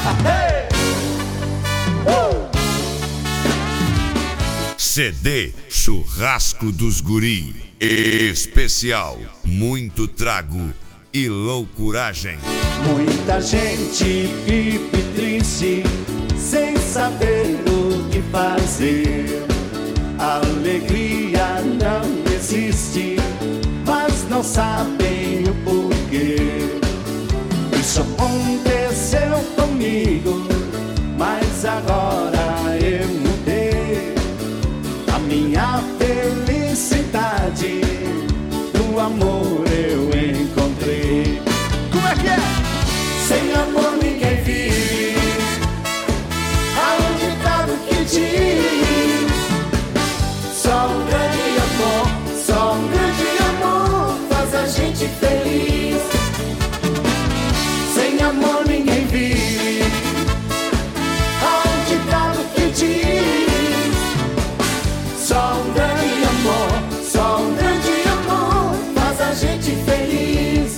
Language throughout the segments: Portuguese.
CD Churrasco dos Guri. Especial, muito trago e loucuragem. Muita gente vive triste, sem saber o que fazer. A alegria não existe, mas não sabem o porquê. Isso aconteceu comigo, mas agora eu mudei. A minha felicidade no amor eu encontrei. Como é que é? Sem amor ninguém vive. Há um ditado que diz: só um grande amor, só um grande amor faz a gente feliz. Sem amor ninguém vive. Há um ditado que diz: só um grande amor, só um grande amor faz a gente feliz.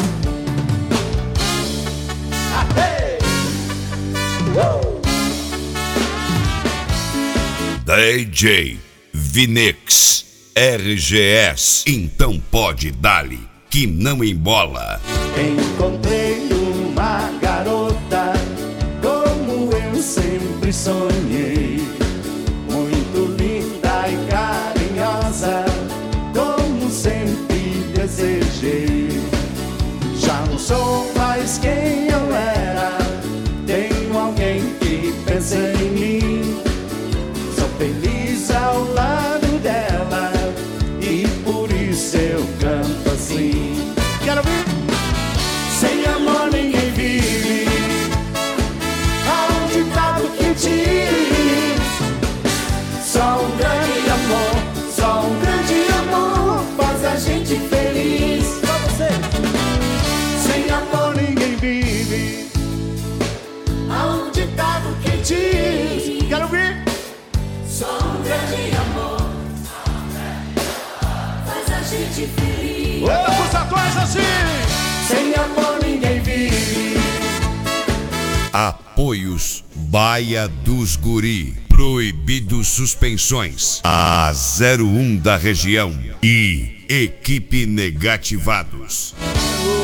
DJ Vinix RGS. Então pode dar-lhe que não embola. Encontrei uma garota como eu sempre sonhei, muito linda e carinhosa, como sempre desejei. Já não sou mais quem eu era, tenho alguém que pensa em mim. Sou feliz ao lado dela e por isso eu canto assim. Quero ver. Sem amor ninguém vive. Há um ditado que diz: só um grande amor, só um grande amor faz a gente feliz. Pra você. Sem amor ninguém vive. Há um ditado que diz: Quero ver. só um grande amor faz a gente feliz. Anda com os atores assim. Sem amor ninguém vive. Apoios Baia dos Guri. Proibido suspensões. A 01 da região. E Equipe Negativados.